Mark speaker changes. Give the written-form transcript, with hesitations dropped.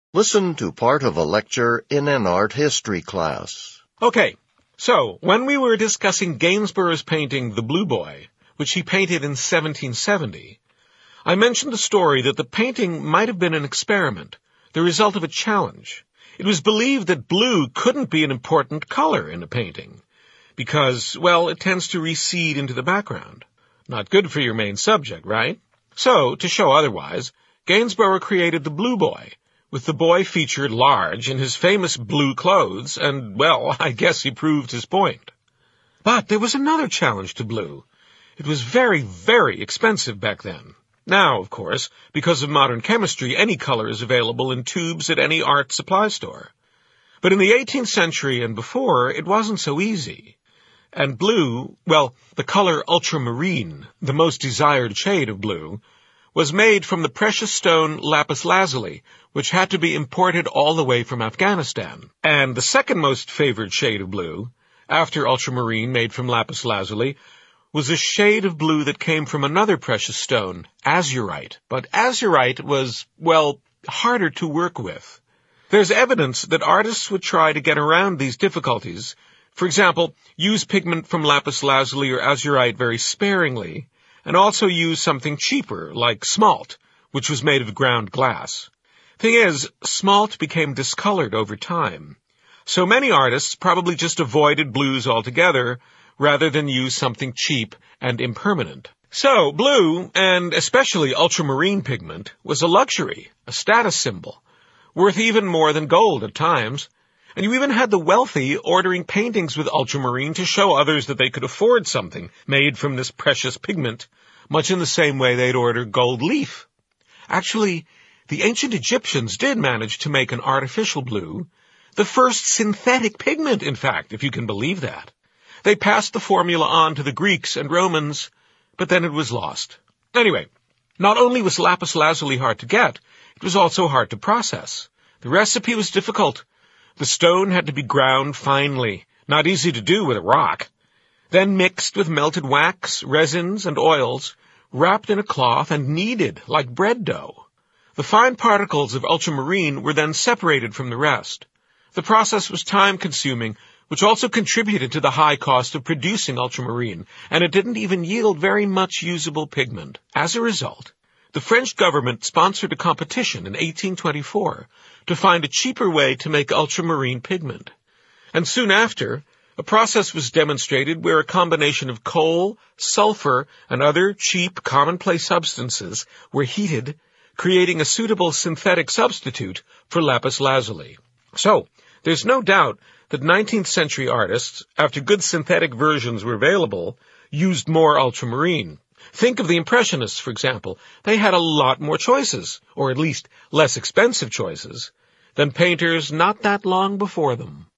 Speaker 1: Listen to part of a lecture in an art history class.
Speaker 2: Okay, so when we were discussing Gainsborough's painting The Blue Boy, which he painted in 1770, I mentioned the story that the painting might have been an experiment, the result of a challenge. It was believed that blue couldn't be an important color in a painting because, well, it tends to recede into the background. Not good for your main subject, right? So, to show otherwise, Gainsborough created The Blue Boy, with the boy featured large in his famous blue clothes, and, well, I guess he proved his point. But there was another challenge to blue. It was very, very expensive back then. Now, of course, because of modern chemistry, any color is available in tubes at any art supply store. But in the 18th century and before, it wasn't so easy. And blue, well, the color ultramarine, the most desired shade of blue, was made from the precious stone lapis lazuli, which had to be imported all the way from Afghanistan. And the second most favored shade of blue, after ultramarine made from lapis lazuli, was a shade of blue that came from another precious stone, azurite. But azurite was, well, harder to work with. There's evidence that artists would try to get around these difficulties. For example, use pigment from lapis lazuli or azurite very sparingly, and also use something cheaper, like smalt, which was made of ground glass. Thing is, smalt became discolored over time. So many artists probably just avoided blues altogether, rather than use something cheap and impermanent. So, blue, and especially ultramarine pigment, was a luxury, a status symbol, worth even more than gold at times. And you even had the wealthy ordering paintings with ultramarine to show others that they could afford something made from this precious pigment, much in the same way they'd order gold leaf. Actually, the ancient Egyptians did manage to make an artificial blue, the first synthetic pigment, in fact, if you can believe that. They passed the formula on to the Greeks and Romans, but then it was lost. Anyway, not only was lapis lazuli hard to get, it was also hard to process. The recipe was difficult. The stone had to be ground finely, not easy to do with a rock, then mixed with melted wax, resins, and oils, wrapped in a cloth and kneaded like bread dough. The fine particles of ultramarine were then separated from the rest. The process was time-consuming, which also contributed to the high cost of producing ultramarine, and it didn't even yield very much usable pigment. As a result, the French government sponsored a competition in 1824 to find a cheaper way to make ultramarine pigment. And soon after, a process was demonstrated where a combination of coal, sulfur, and other cheap, commonplace substances were heated, creating a suitable synthetic substitute for lapis lazuli. So, there's no doubt that 19th century artists, after good synthetic versions were available, used more ultramarine. Think of the Impressionists, for example. They had a lot more choices, or at least less expensive choices, than painters not that long before them.